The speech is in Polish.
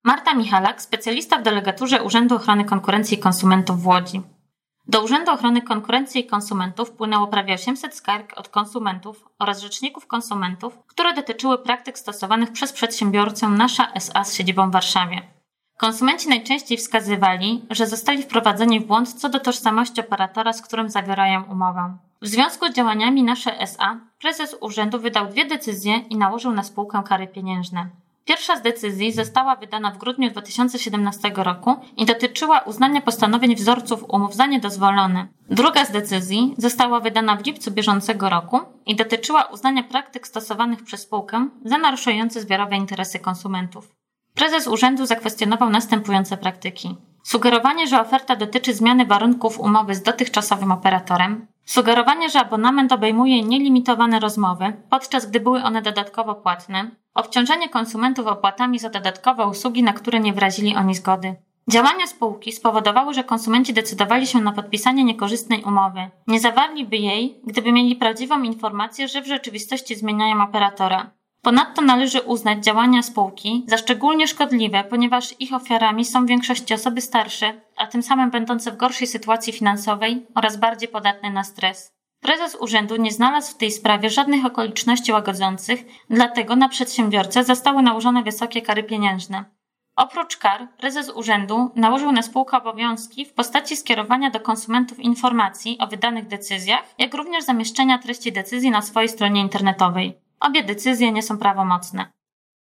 Marta Michalak, specjalista w delegaturze Urzędu Ochrony Konkurencji i Konsumentów w Łodzi. Do Urzędu Ochrony Konkurencji i Konsumentów wpłynęło prawie 800 skarg od konsumentów oraz rzeczników konsumentów, które dotyczyły praktyk stosowanych przez przedsiębiorcę Nasza S.A. z siedzibą w Warszawie. Konsumenci najczęściej wskazywali, że zostali wprowadzeni w błąd co do tożsamości operatora, z którym zawierają umowę. W związku z działaniami Nasze S.A. prezes urzędu wydał 2 decyzje i nałożył na spółkę kary pieniężne. Pierwsza z decyzji została wydana w grudniu 2017 roku i dotyczyła uznania postanowień wzorców umów za niedozwolone. Druga z decyzji została wydana w lipcu bieżącego roku i dotyczyła uznania praktyk stosowanych przez spółkę za naruszające zbiorowe interesy konsumentów. Prezes urzędu zakwestionował następujące praktyki. Sugerowanie, że oferta dotyczy zmiany warunków umowy z dotychczasowym operatorem. Sugerowanie, że abonament obejmuje nielimitowane rozmowy, podczas gdy były one dodatkowo płatne. Obciążenie konsumentów opłatami za dodatkowe usługi, na które nie wyrazili oni zgody. Działania spółki spowodowały, że konsumenci decydowali się na podpisanie niekorzystnej umowy. Nie zawarliby jej, gdyby mieli prawdziwą informację, że w rzeczywistości zmieniają operatora. Ponadto należy uznać działania spółki za szczególnie szkodliwe, ponieważ ich ofiarami są w większości osoby starsze, a tym samym będące w gorszej sytuacji finansowej oraz bardziej podatne na stres. Prezes urzędu nie znalazł w tej sprawie żadnych okoliczności łagodzących, dlatego na przedsiębiorcę zostały nałożone wysokie kary pieniężne. Oprócz kar, prezes urzędu nałożył na spółkę obowiązki w postaci skierowania do konsumentów informacji o wydanych decyzjach, jak również zamieszczenia treści decyzji na swojej stronie internetowej. Obie decyzje nie są prawomocne.